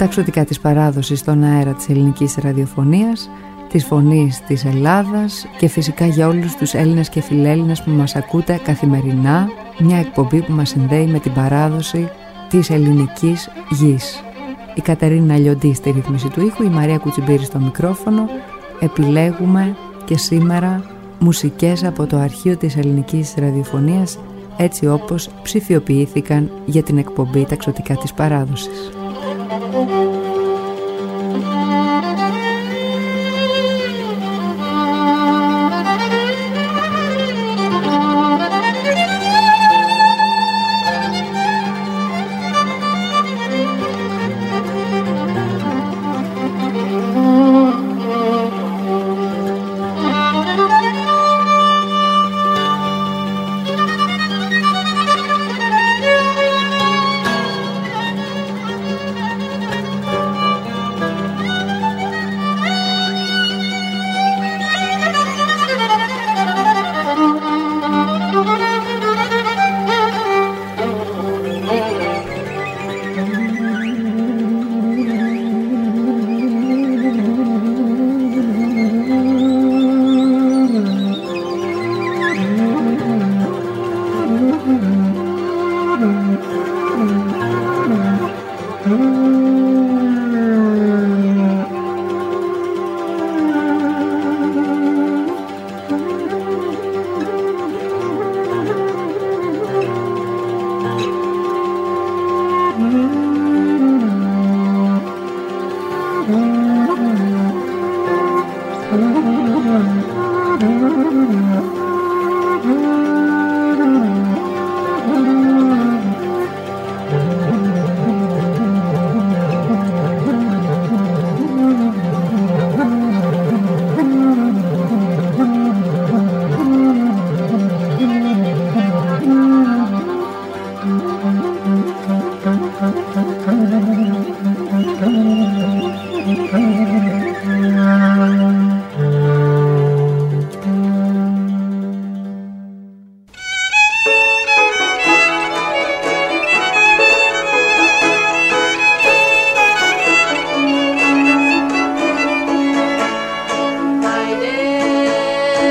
ξωτικά της παράδοσης στον αέρα της ελληνικής ραδιοφωνίας, της φωνής της Ελλάδας και φυσικά για όλους τους Έλληνες και φιλέλληνες που μας ακούτε καθημερινά, μια εκπομπή που μας συνδέει με την παράδοση της ελληνικής γης. Η Κατερίνα Λιοντή στη ρύθμιση του ήχου, η Μαρία Κουτσιμπήρη στο μικρόφωνο. Επιλέγουμε και σήμερα μουσικές από το αρχείο της ελληνικής ραδιοφωνίας, έτσι όπως ψηφιοποιήθηκαν για την εκπομπή «Τα ξωτικά της παράδοσης».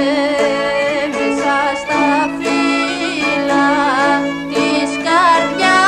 Μέσα στα φύλλα της καρδιάς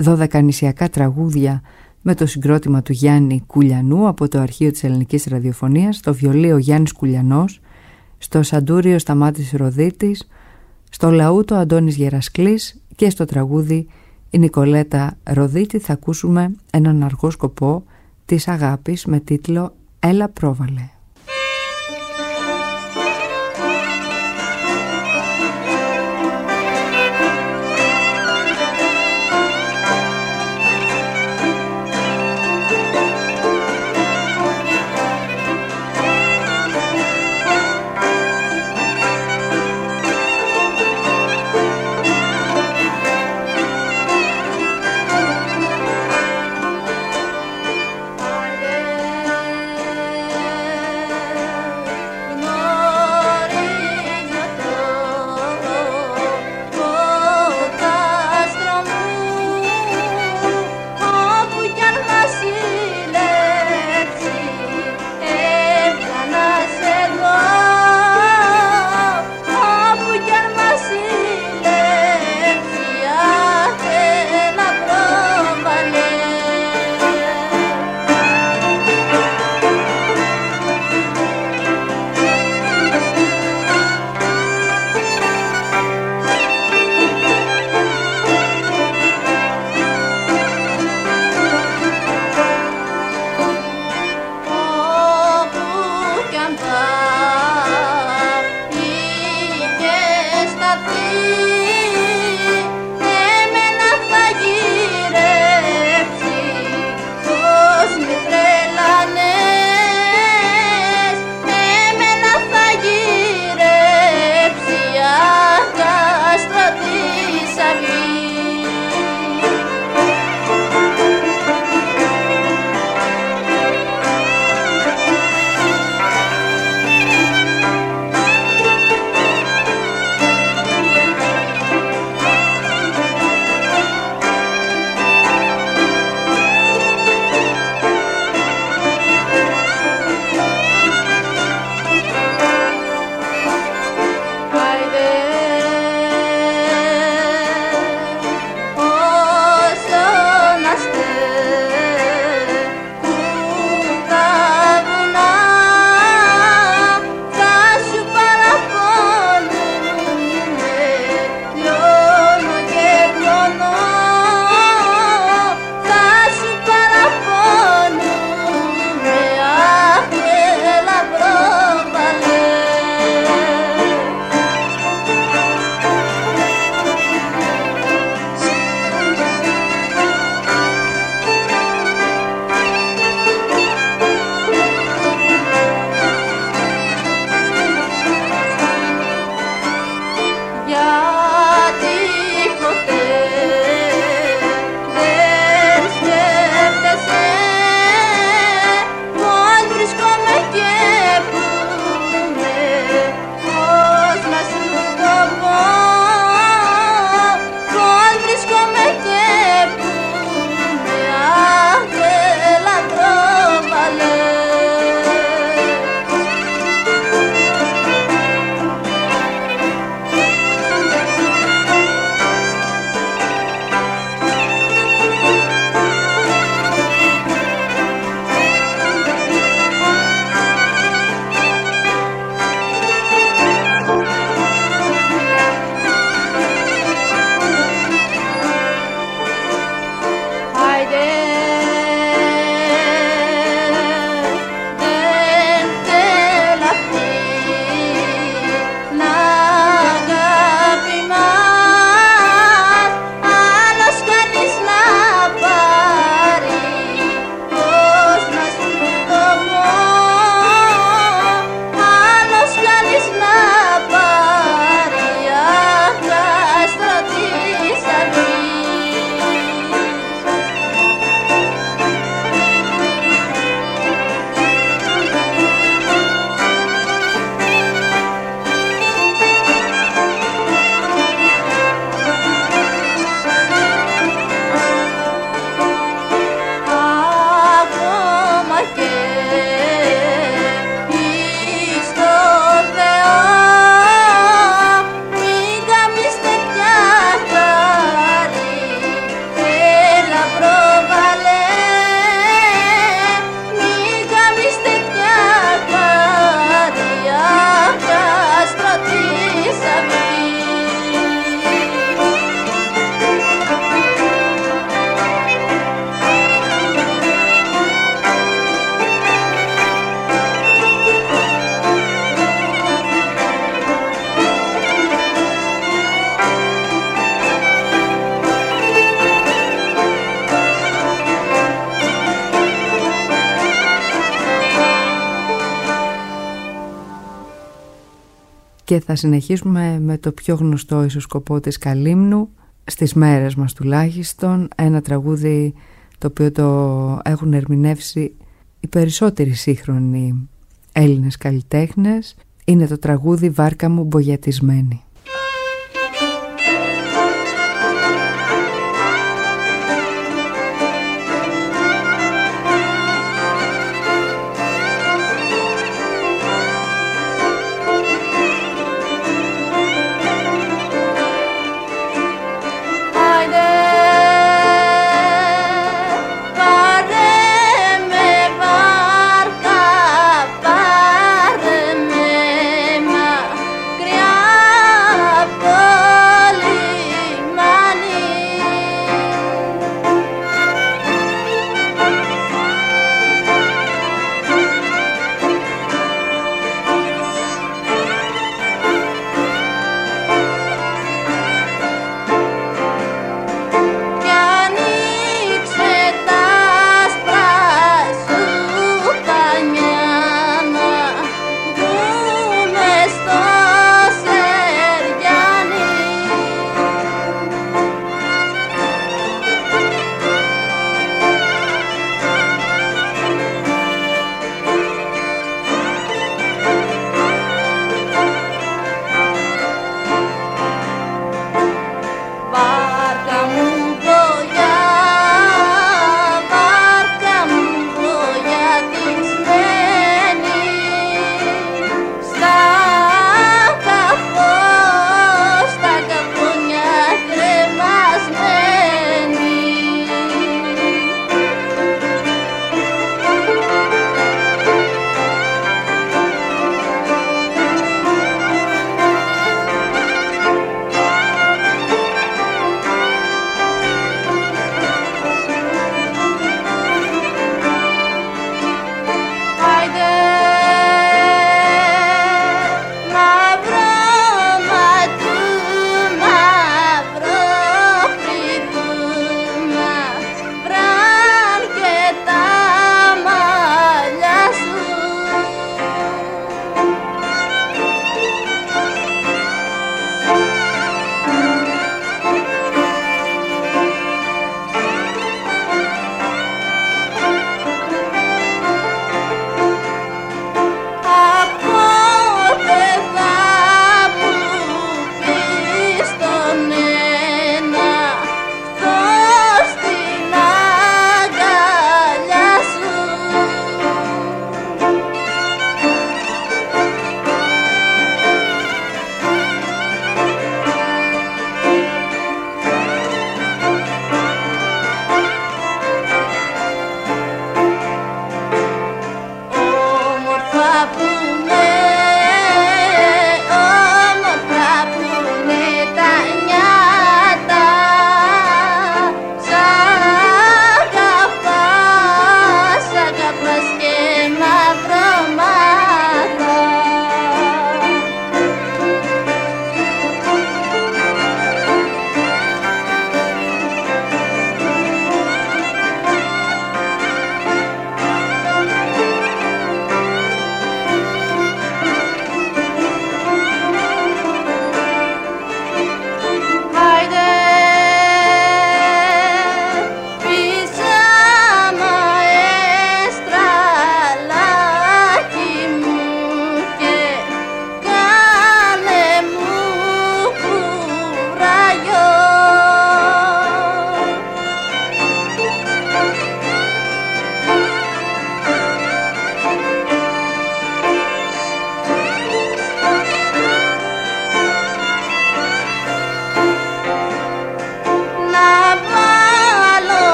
δωδεκανησιακά τραγούδια με το συγκρότημα του Γιάννη Κουλιανού από το αρχείο της ελληνικής ραδιοφωνίας, στο βιολί ο Γιάννης Κουλιανός, στο σαντούριο Σταμάτης Ροδίτης, στο λαούτο Αντώνης Γερασκλής και στο τραγούδι η Νικολέτα Ροδίτη θα ακούσουμε έναν αργό σκοπό της αγάπης με τίτλο «Έλα πρόβαλε». και θα συνεχίσουμε με το πιο γνωστό ίσως σκοπό της Καλύμνου, στις μέρες μας τουλάχιστον, ένα τραγούδι το οποίο το έχουν ερμηνεύσει οι περισσότεροι σύγχρονοι Έλληνες καλλιτέχνες. Είναι το τραγούδι «Βάρκα μου μπογιατισμένη». Πάρε με μακριά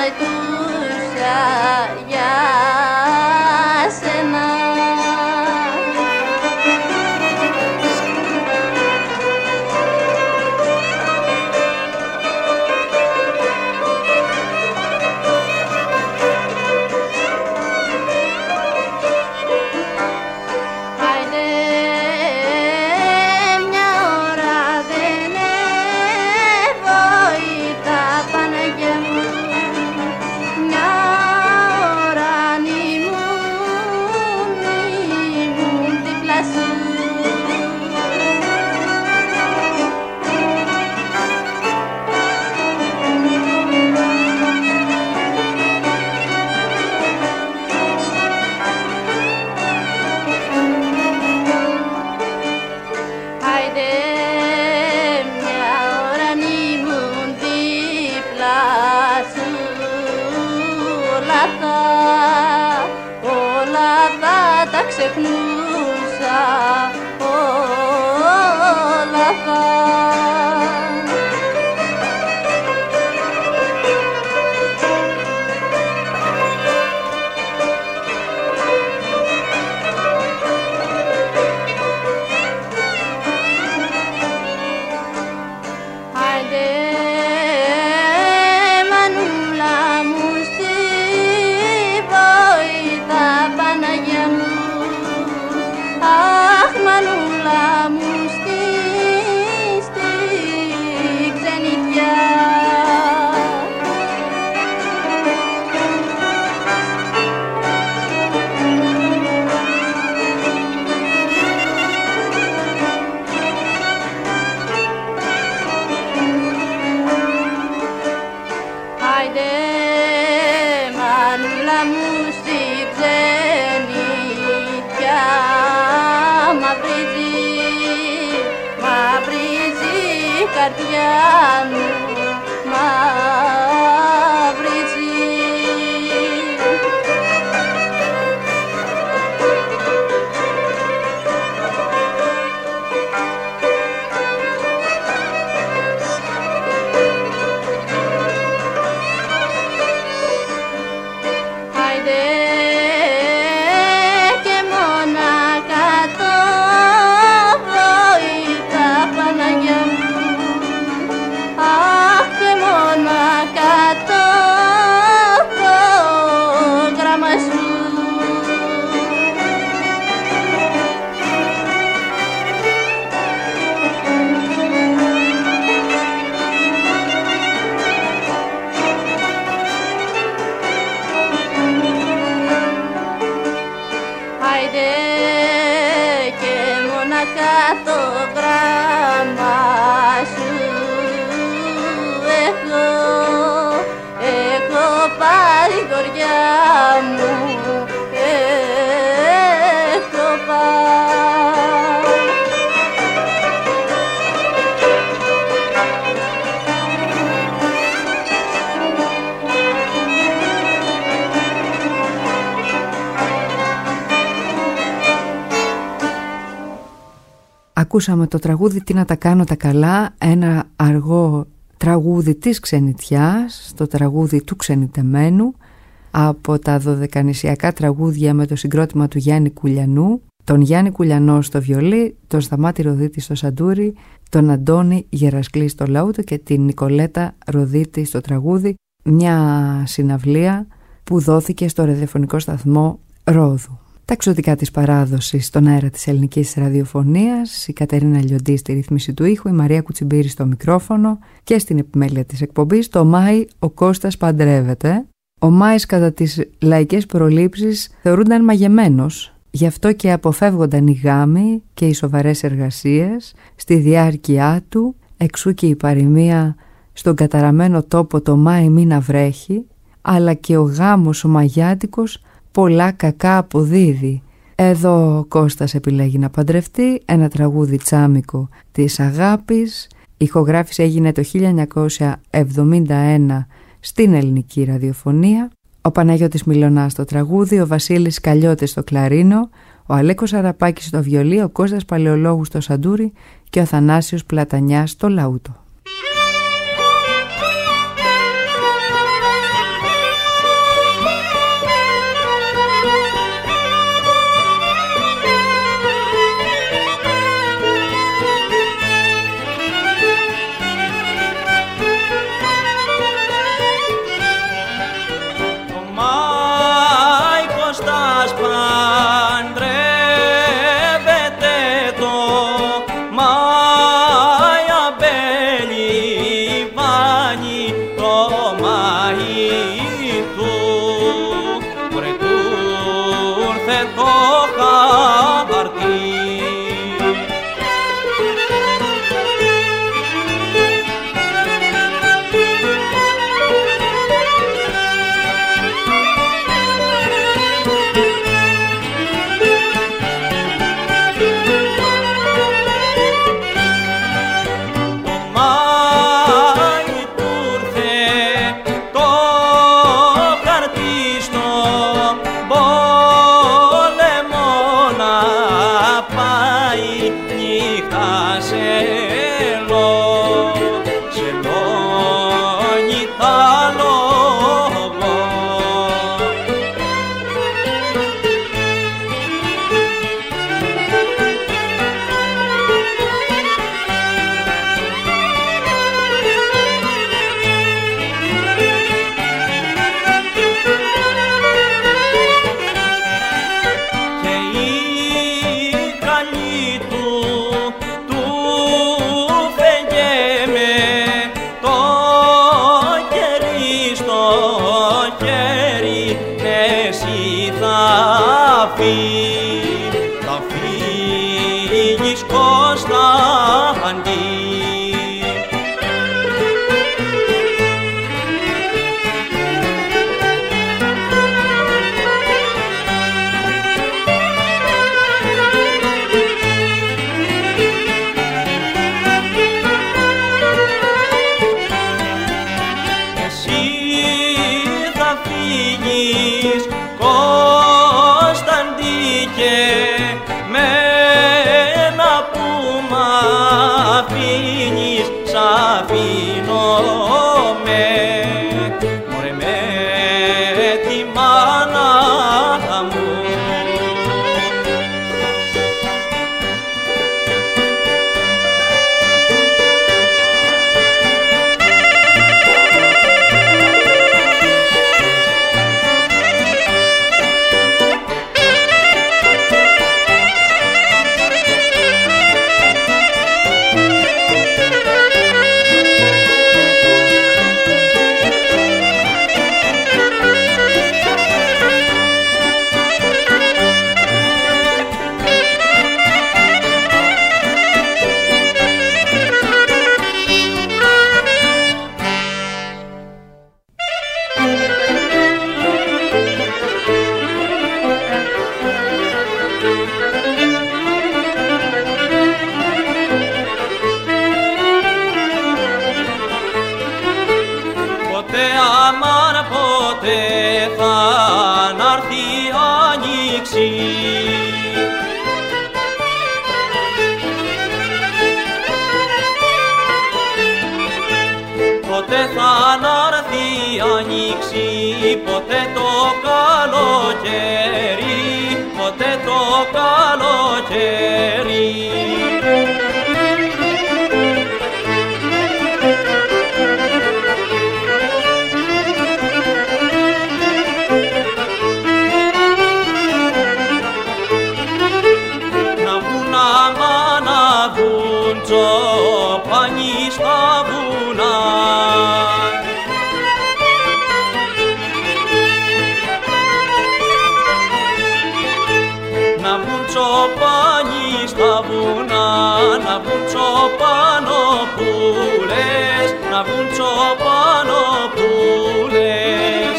ζητούσα για σένα. Ξεχνούσα όλα αυτά. Άιντε μανούλα μου στη βόητα Παναγιά μου. Αχ, μανούλα μου στη ξενιτιά. Άιντε μανούλα μου στη ξενιτιά. Μαυρίζει η καρδιά μου, μαυρίζει. Άιντε και μόνακα το βόητα Παναγιά μου. Αχ, και μόνακα το γράμμα σου. Άιντε και μόνακα το γράμμα σου. Έχω πάρει γοριά μου, έχω πάρει. Ακούσαμε το τραγούδι «Τι να τα κάνω τα καλά», ένα αργό τραγούδι της ξενιτιάς, το τραγούδι του ξενιτεμένου, από τα δωδεκανησιακά τραγούδια με το συγκρότημα του Γιάννη Κουλιανού, τον Γιάννη Κουλιανό στο βιολί, τον Σταμάτη Ροδίτη στο σαντούρι, τον Αντώνη Γερασκλή στο λαούτο και την Νικολέτα Ροδίτη στο τραγούδι, μια συναυλία που δόθηκε στο ραδιοφωνικό σταθμό Ρόδου. Τα εξωτικά της παράδοσης στον αέρα της ελληνικής ραδιοφωνίας, η Κατερίνα Λιοντή στη ρύθμιση του ήχου, η Μαρία Κουτσιμπήρη στο μικρόφωνο και στην επιμέλεια της εκπομπής. Το Μάη ο Κώστας παντρεύεται. Ο Μάης κατά τις λαϊκές προλήψεις θεωρούνταν μαγεμένος, γι' αυτό και αποφεύγονταν οι γάμοι και οι σοβαρές εργασίες στη διάρκεια του, εξού και η παροιμία «στον καταραμένο τόπο το Μάη μήνα βρέχει», αλλά και ο γάμος ο μαγιάτικος πολλά κακά αποδίδει. Εδώ ο Κώστας επιλέγει να παντρευτεί, ένα τραγούδι τσάμικο της αγάπης. Η ηχογράφηση έγινε το 1971 στην ελληνική ραδιοφωνία. Ο Παναγιώτης Μιλωνάς στο τραγούδι, ο Βασίλης Καλλιώτης στο κλαρίνο, ο Αλέκος Αραπάκης στο βιολί, ο Κώστας Παλαιολόγου στο σαντούρι και ο Θανάσιος Πλατανιάς στο λαούτο. εσύ θα φύγεις Κωνσταντίκε μένα που μ' αφήνεις σ' αφήνω με μωρέ με τη μάνα μου. Ποτέ θα ανάρθει άνοιξη, ποτέ το καλοκαίρι, ποτέ το καλοκαίρι. Να βγουν άμα να βγουν τσοπάνι στα βουνά, να βγουν τσοπάνι στα βουνά, να βγουν τσοπανοπούλες, να βγουν τσοπανοπούλες.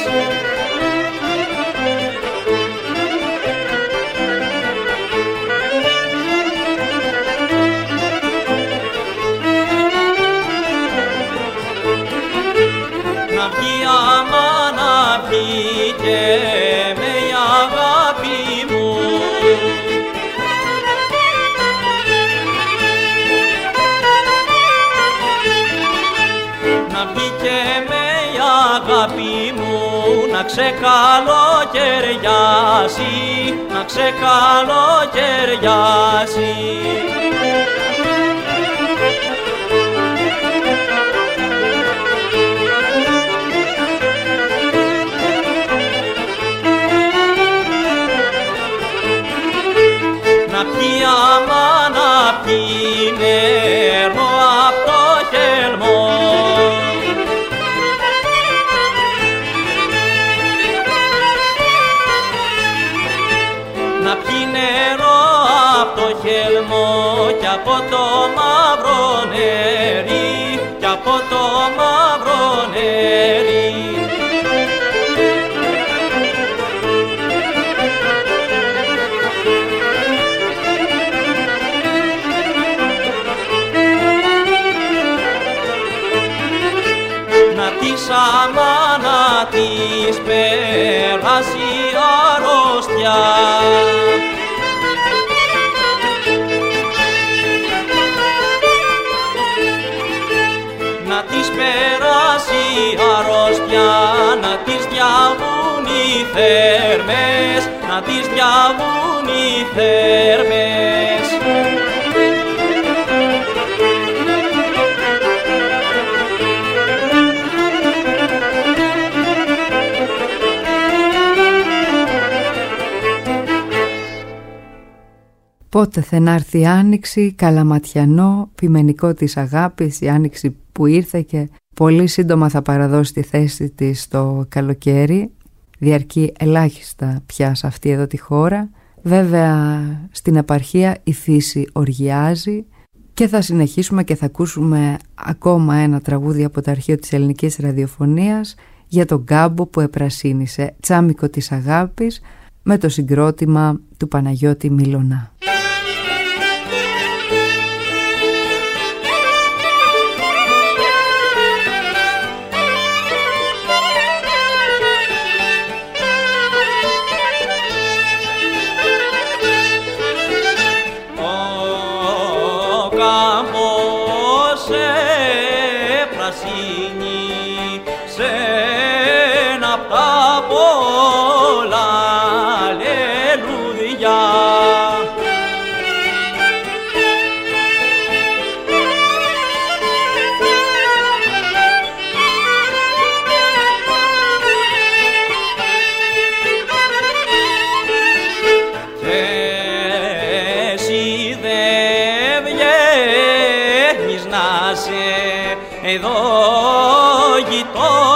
Να βγει άμα να βγει και με η αγάπη μου, να βγει και με η αγάπη μου, να ξεκαλοκαιριάσει, να ξεκαλοκαιριάσει. Να πιει άμα να πιει νερό απ' το χελμό, να πιει νερό απ' το χελμό κι από το μαύρο νερί, κι από το μαύρο νερί. Άμα να της περάσει αρρώστια, να της περάσει αρρώστια, να της διαβούν οι θέρμες, να της διαβούν οι θέρμες. Πότε θα έρθει η άνοιξη, καλαματιανό, ποιμενικό της αγάπης, η άνοιξη που ήρθε και πολύ σύντομα θα παραδώσει τη θέση της στο καλοκαίρι. Διαρκεί ελάχιστα πια σε αυτή εδώ τη χώρα. Βέβαια στην επαρχία η φύση οργιάζει και θα συνεχίσουμε και θα ακούσουμε ακόμα ένα τραγούδι από το αρχείο της ελληνικής ραδιοφωνίας για τον κάμπο που επρασίνησε, τσάμικο της αγάπης, με το συγκρότημα του Παναγιώτη Μιλωνά.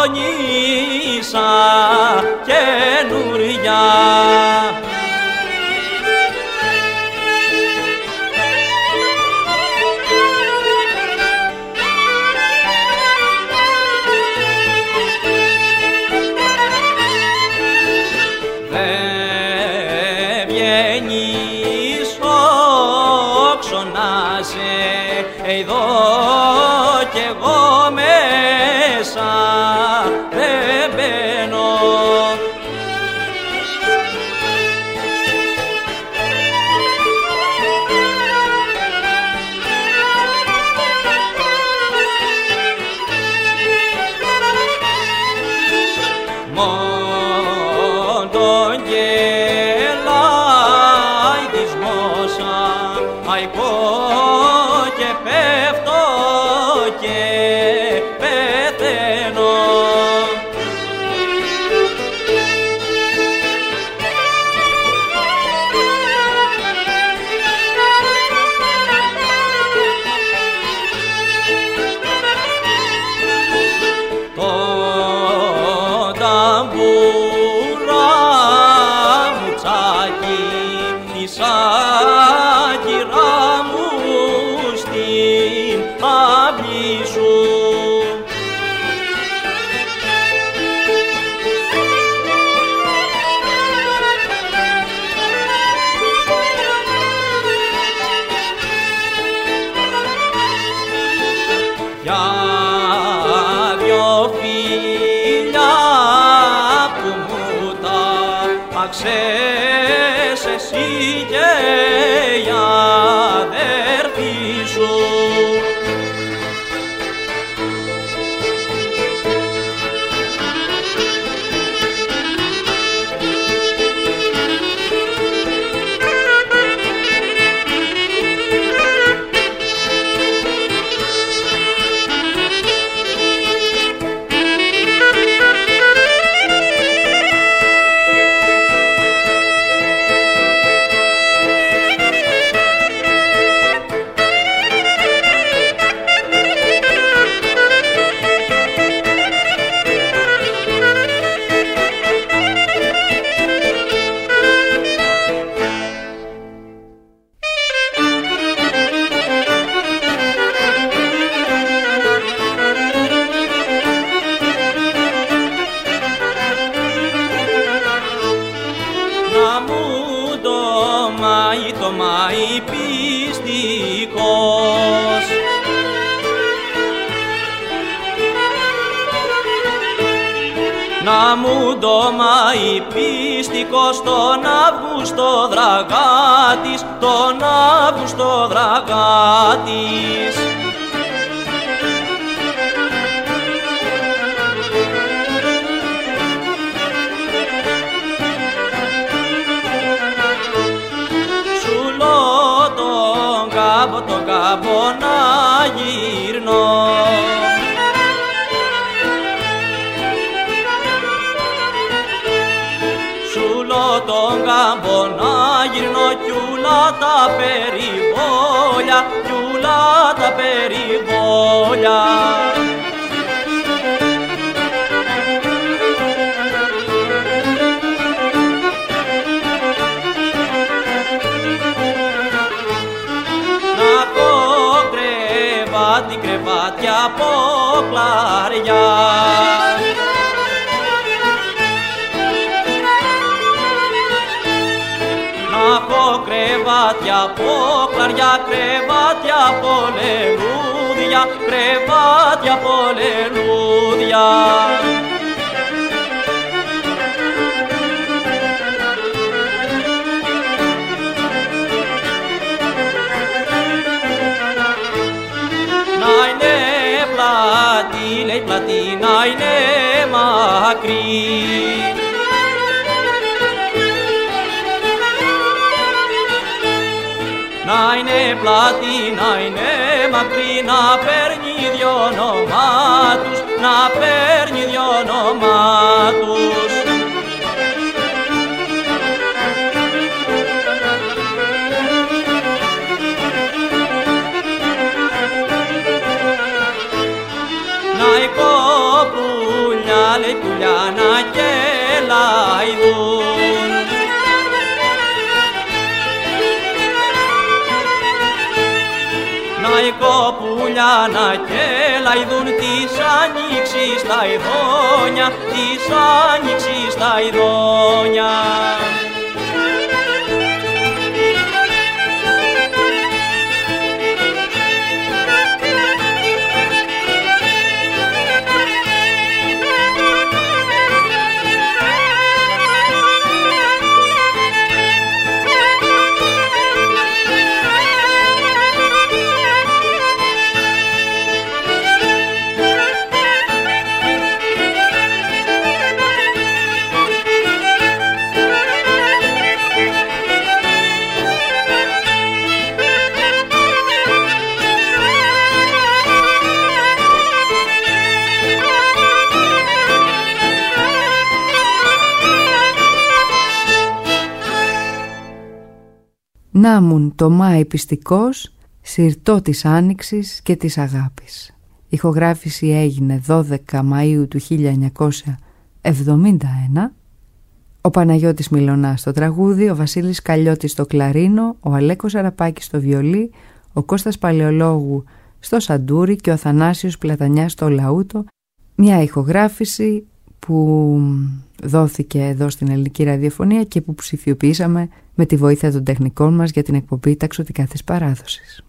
φωνήσα καινούρια. Εδώ κι εγώ μέσα δεν μπαίνω. Μον τον γελάει της μόσα αϊκό και πέφτω και πεθαίνω. Το ταμπούρα μου τσάκι της άκυρα μου στην αυλή σου. Για δυο φίλια που μου τα αξές εσύ και η αδέρφη σου. Να μου το μάι πιστικός, να μου το μάι πιστικός τον Αύγουστο Δραγάτης, τον Αύγουστο Δραγάτης. Τον κάμπο να γυρνώ, σουλώ τον κάμπο να γυρνώ κι ούλα τα περιβόλια, κι ούλα τα περιβόλια. Την κρεβάτια από κλαριά, να έχω κρεβάτια από κλαριά, κρεβάτια από λελούδια, κρεβάτια από λελούδια. Λέει πλατή να είναι μακρύ, να είναι πλατή, να είναι μακρύ, να παίρνει δυο όνομά τους, να παίρνει δυο όνομά τους. Να η κοπούλια λέει πουλιά να κελαϊδούν. Να οι κοπούλια να κελαϊδούν της άνοιξης τα ειδόνια, της άνοιξης τα ειδόνια. Να μουν το Μάη πιστικός, συρτό της άνοιξης και της αγάπης. Ηχογράφηση έγινε 12 Μαΐου του 1971. Ο Παναγιώτης Μιλωνάς στο τραγούδι, ο Βασίλης Καλλιώτης στο κλαρίνο, ο Αλέκος Αραπάκης στο βιολί, ο Κώστας Παλαιολόγου στο σαντούρι και ο Αθανάσιος Πλατανιάς στο λαούτο. Μια ηχογράφηση που δόθηκε εδώ στην Ελληνική Ραδιοφωνία και που ψηφιοποιήσαμε με τη βοήθεια των τεχνικών μας για την εκπομπή «Τα Ξωτικά της Παράδοσης».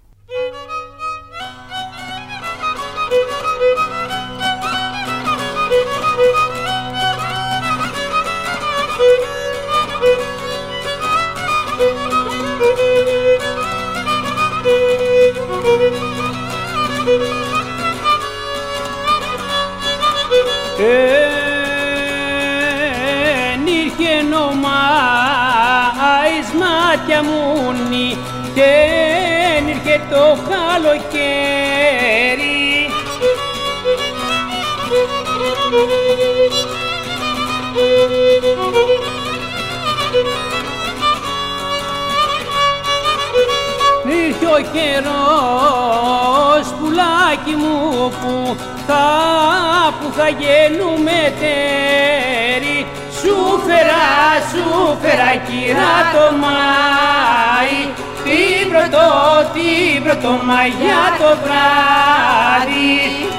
Ενήρχε νομάεις μάτια μουνι και ενήρχε το καλοκαίρι. Ήρθε ο καιρός πουλάκι μου που θα γίνουμε τέρι. Σου φέρα κυρά το Μάη, την πρωτομαγιά το βράδυ.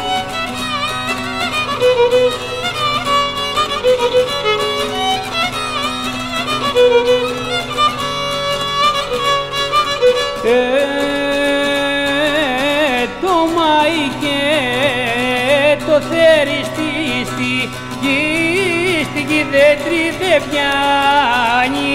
Το Μάη και το θεριστή στη δέντρη δε πιάνει.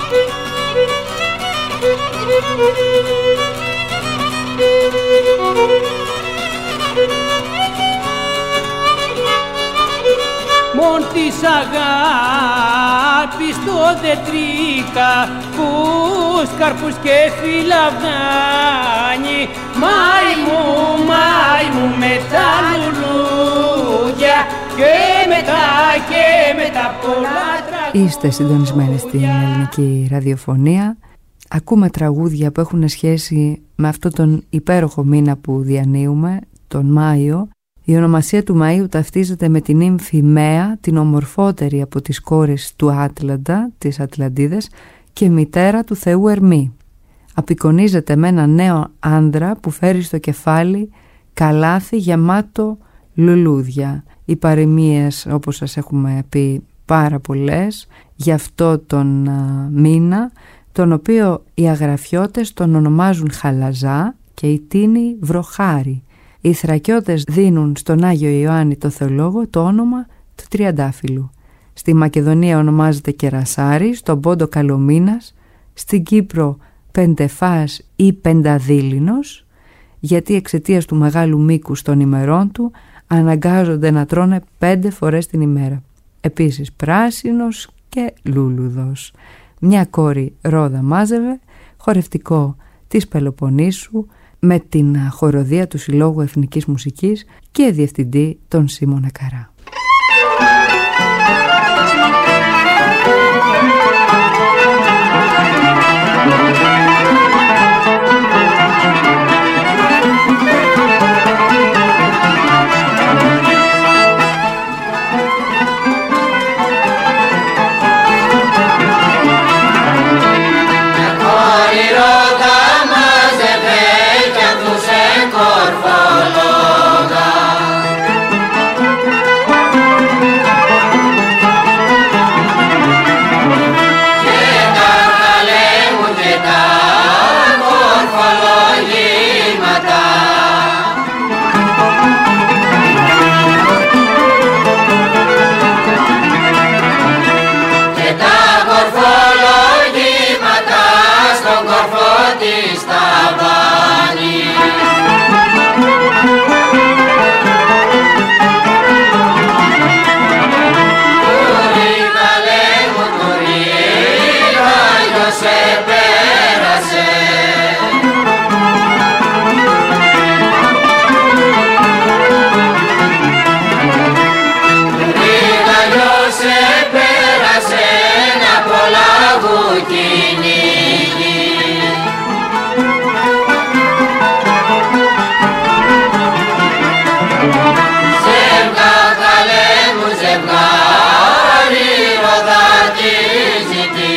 Μον της αγάπης το δεντρίκα πούς καρπούς και φυλαβδάνει. Μάη μου με τα λουλούδια και μετά πολλά τραγούδια. Είστε συντονισμένοι στην Ελληνική Ραδιοφωνία. Ακούμε τραγούδια που έχουν σχέση με αυτόν τον υπέροχο μήνα που διανύουμε, τον Μάιο. Η ονομασία του Μαΐου ταυτίζεται με την ύμφη Μαία, την ομορφότερη από τις κόρες του Άτλαντα, της Ατλαντίδας, και μητέρα του θεού Ερμή. Απεικονίζεται με ένα νέο άνδρα που φέρει στο κεφάλι καλάθι γεμάτο λουλούδια. Οι παροιμίες, όπως σας έχουμε πει, πάρα πολλές για αυτό τον μήνα, τον οποίο οι αγραφιώτες τον ονομάζουν Χαλαζά και οι Τίνοι Βροχάρι. Οι Θρακιώτες δίνουν στον Άγιο Ιωάννη το Θεολόγο το όνομα του Τριαντάφυλλου. Στη Μακεδονία ονομάζεται Κερασάρι, στον Πόντο Καλομήνας, στην Κύπρο Πεντεφάς ή Πενταδήλινος, γιατί εξαιτίας του μεγάλου μήκους των ημερών του αναγκάζονται να τρώνε 5 φορές την ημέρα. Επίσης πράσινος και λούλουδος. Μια κόρη Ρόδα μάζευε, χορευτικό της Πελοποννήσου, με την χοροδία του Συλλόγου Εθνικής Μουσικής και διευθυντή τον Σίμωνα Καρά. της ταβάνι. Τουρί καλέ μου τουρί, Άγιος σε πέρασε. Σε πέρασε ένα πολλάγου κυνήγι. Ζευγά καλέ μου ζευγάρι, ροδάκι ζητεί.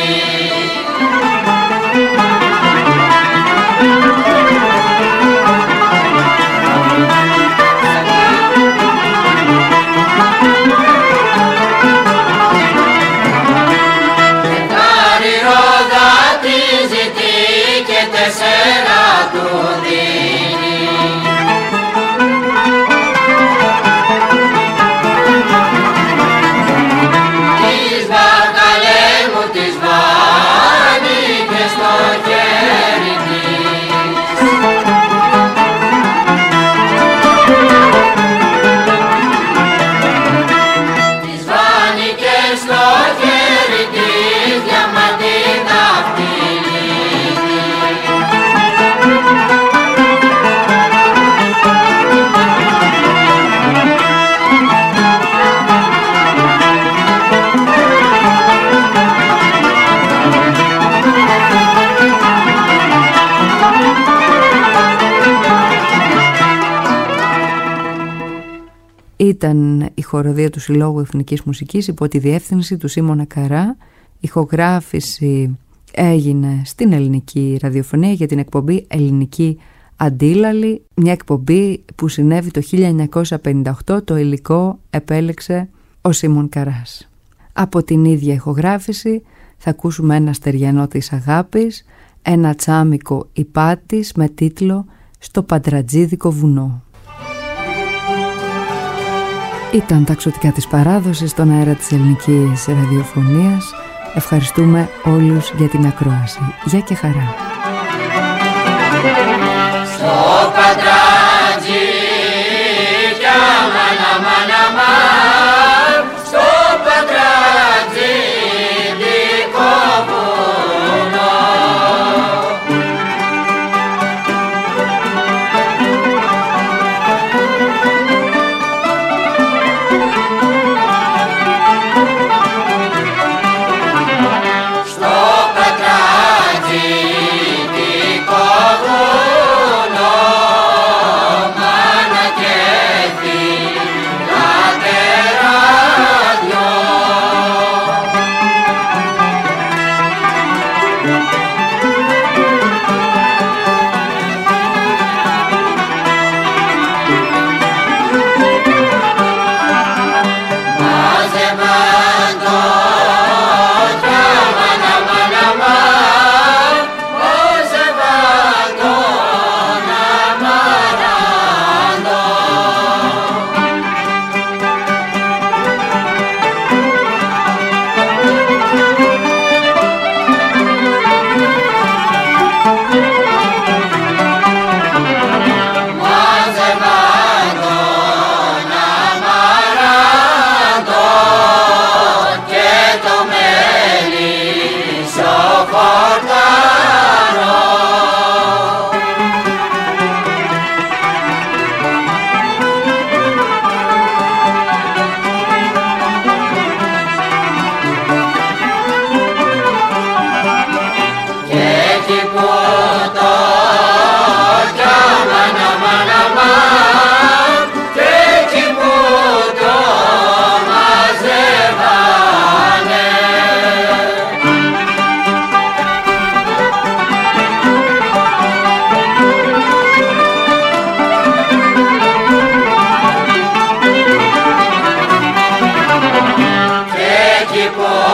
Τεσσέρα του δίνει. Της βακαλέ μου της βάνει και στο χέρι της. Της βάνει και στο χέρι της διαμαντή δαχτυλί. Ήταν η χοροδία του Συλλόγου Εθνικής Μουσικής υπό τη διεύθυνση του Σίμωνα Καρά. Ηχογράφηση έγινε στην ελληνική ραδιοφωνία για την εκπομπή Ελληνική Αντίλαλη, μια εκπομπή που συνέβη το 1958. Το υλικό επέλεξε ο Σίμων Καράς. Από την ίδια ηχογράφηση θα ακούσουμε ένα στεριανό της αγάπης, ένα τσάμικο υπάτης με τίτλο «Στο Παντρατζίδικο βουνό». Ήταν τα ξωτικά της παράδοσης στον αέρα της ελληνικής ραδιοφωνίας. Ευχαριστούμε όλους για την ακρόαση. Γεια και χαρά. Στο Παντρατζί κι αμάνα μάνα μα, στο Παντρατζί δικό βουνό. Υπότιτλοι AUTHORWAVE